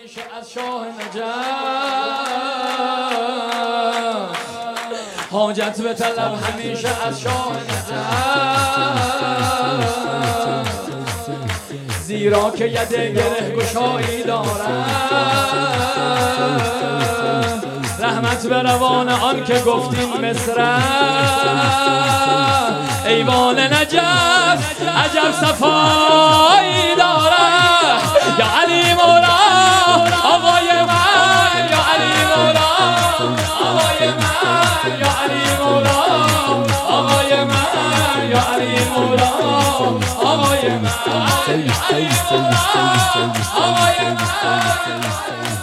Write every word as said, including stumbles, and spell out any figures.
همیشه از شاه نجف حاجت به طلب، همیشه از شاه نجف زیرا که یده گره گشایی دارد. رحمت به روان آن که گفتیم مصر ایوان نجف عجب صفایی دارد. یا علی مولا آقای من، یا علی مولا آقای من، یا علی مولا آقای من، یا علی مولا آقای من، آقای من.